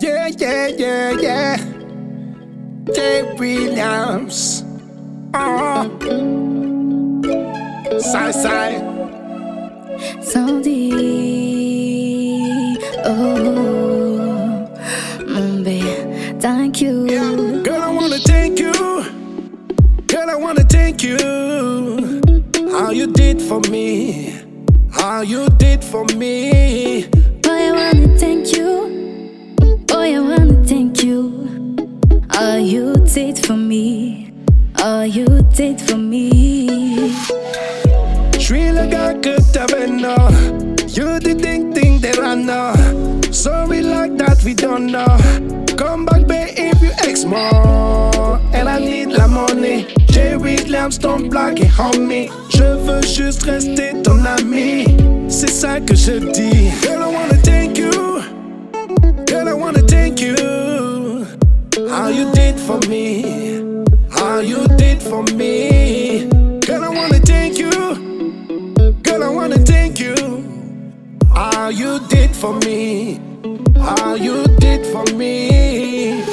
Yeah, yeah, yeah, yeah. Jay Williams. Side, side. Sandy, oh, mon baby, thank you. Yeah. Girl, I wanna thank you. Girl, I wanna thank you. How you did for me. How you did for me. Boy, I wanna thank you. Boy, I wanna thank you. All you did for me. All you did for me. J'suis le gars que t'avais know. You didn't think that I know. Sorry like that we don't know. Come back babe if you ex more. And I need la money. Jay Williams ton blague et homie. Je veux juste rester ton ami. C'est ça que je dis. Girl, I wanna thank you. Girl, I wanna thank you. How you did for me. How you did for me. Girl, I wanna thank you. Girl, I wanna thank you. How you did for me. How you did for me.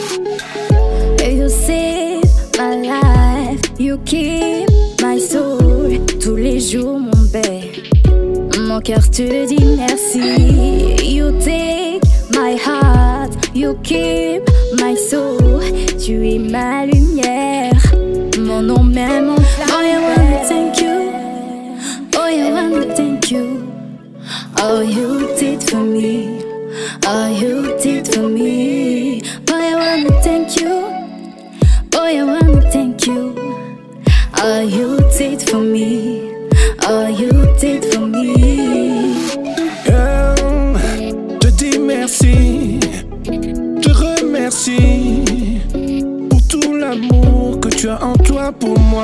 You save my life. You keep my soul. Tous les jours, mon bébé. Mon cœur te dit merci. You take my heart. You keep my soul. Tu es ma lumière. Mon nom même, mon flamme. Oh, I wanna thank you. Oh, I wanna thank you. All you did for me. All you did for me. Oh, I wanna thank you. Oh, I wanna thank you. All you did for me. All you did for me. Girl, je dis merci. Je remercie pour tout l'amour que tu as en toi pour moi.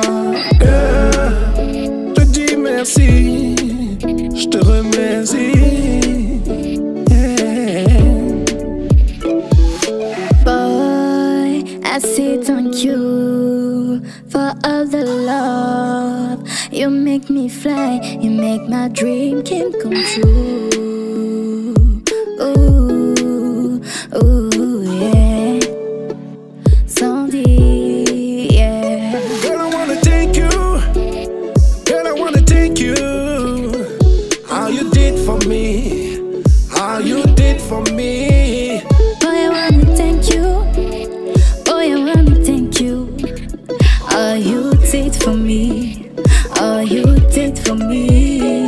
Girl, je dis merci. Je te remercie. Yeah. Boy, I say thank you for all the love. You make me fly, you make my dream can come true. Ooh, ooh, yeah. Sandy, yeah. Girl, I wanna thank you. Girl, I wanna thank you. How you did for me. How you did for me. Boy, I wanna thank you. Boy, I wanna thank you. All you did for me. All you did for me.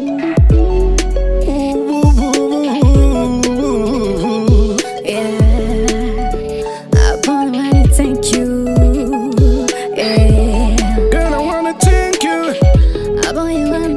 Yeah, I wanna thank you. Yeah, Girl, I wanna thank you. I wanna